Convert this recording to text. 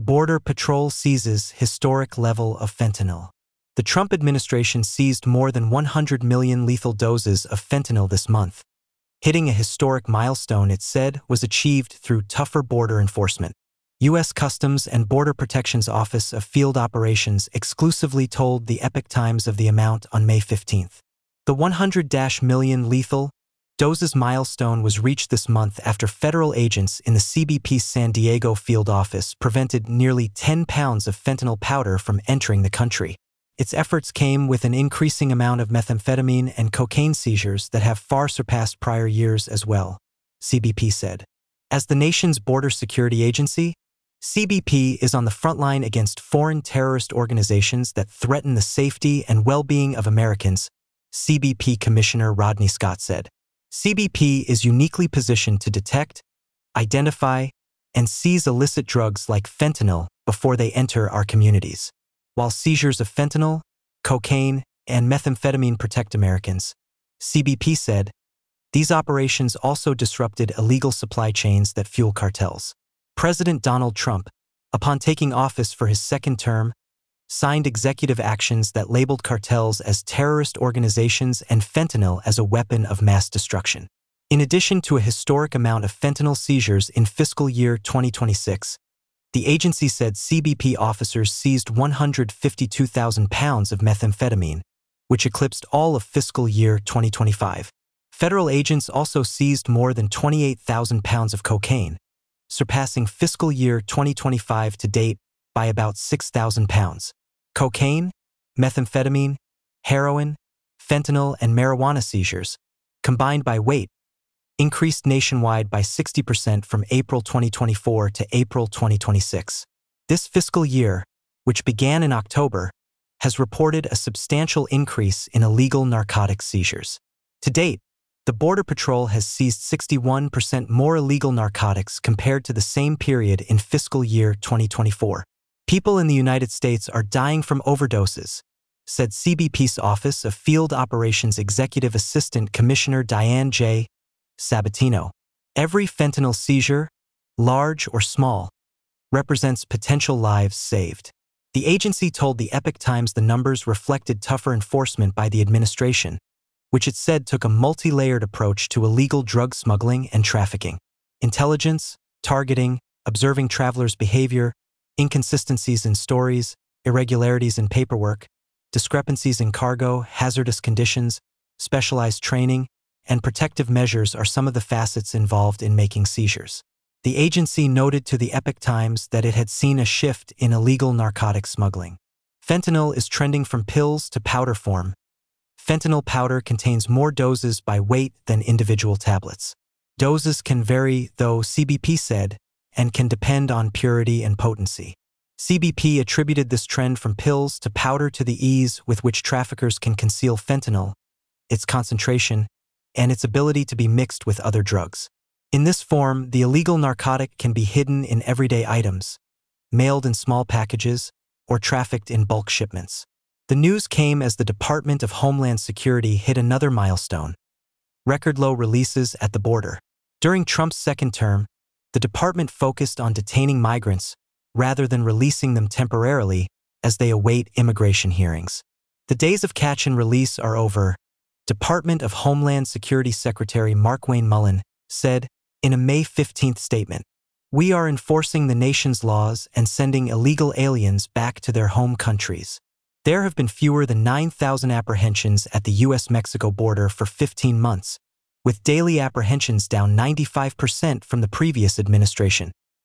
Border Patrol seizes historic level of fentanyl. The Trump administration seized more than 100 million lethal doses of fentanyl this month, hitting a historic milestone it said was achieved through tougher border enforcement. U.S. Customs and Border Protection's Office of Field Operations exclusively told the Epoch Times of the amount on May 15. The 100 million lethal doses milestone was reached this month after federal agents in the CBP San Diego field office prevented nearly 10 pounds of fentanyl powder from entering the country. Its efforts came with an increasing amount of methamphetamine and cocaine seizures that have far surpassed prior years as well, CBP said. As the nation's border security agency, CBP is on the front line against foreign terrorist organizations that threaten the safety and well-being of Americans, CBP Commissioner Rodney Scott said. CBP is uniquely positioned to detect, identify, and seize illicit drugs like fentanyl before they enter our communities. While seizures of fentanyl, cocaine, and methamphetamine protect Americans, CBP said, these operations also disrupted illegal supply chains that fuel cartels. President Donald Trump, upon taking office for his second term, signed executive actions that labeled cartels as terrorist organizations and fentanyl as a weapon of mass destruction. In addition to a historic amount of fentanyl seizures in fiscal year 2026, the agency said CBP officers seized 152,000 pounds of methamphetamine, which eclipsed all of fiscal year 2025. Federal agents also seized more than 28,000 pounds of cocaine, surpassing fiscal year 2025 to date by about 6,000 pounds. Cocaine, methamphetamine, heroin, fentanyl, and marijuana seizures, combined by weight, increased nationwide by 60% from April 2024 to April 2026. This fiscal year, which began in October, has reported a substantial increase in illegal narcotics seizures. To date, the Border Patrol has seized 61% more illegal narcotics compared to the same period in fiscal year 2024. People in the United States are dying from overdoses, said CBP's Office of Field Operations Executive Assistant Commissioner Diane J. Sabatino. Every fentanyl seizure, large or small, represents potential lives saved. The agency told the Epoch Times the numbers reflected tougher enforcement by the administration, which it said took a multi-layered approach to illegal drug smuggling and trafficking. Intelligence, targeting, observing travelers' behavior, inconsistencies in stories, irregularities in paperwork, discrepancies in cargo, hazardous conditions, specialized training, and protective measures are some of the facets involved in making seizures. The agency noted to the Epoch Times that it had seen a shift in illegal narcotic smuggling. Fentanyl is trending from pills to powder form. Fentanyl powder contains more doses by weight than individual tablets. Doses can vary, though, CBP said, and can depend on purity and potency. CBP attributed this trend from pills to powder to the ease with which traffickers can conceal fentanyl, its concentration, and its ability to be mixed with other drugs. In this form, the illegal narcotic can be hidden in everyday items, mailed in small packages, or trafficked in bulk shipments. The news came as the Department of Homeland Security hit another milestone: record-low releases at the border. During Trump's second term, the department focused on detaining migrants rather than releasing them temporarily as they await immigration hearings. The days of catch and release are over, Department of Homeland Security Secretary Markwayne Mullin said in a May 15 statement. We are enforcing the nation's laws and sending illegal aliens back to their home countries. There have been fewer than 9,000 apprehensions at the U.S.-Mexico border for 15 months, with daily apprehensions down 95% from the previous administration.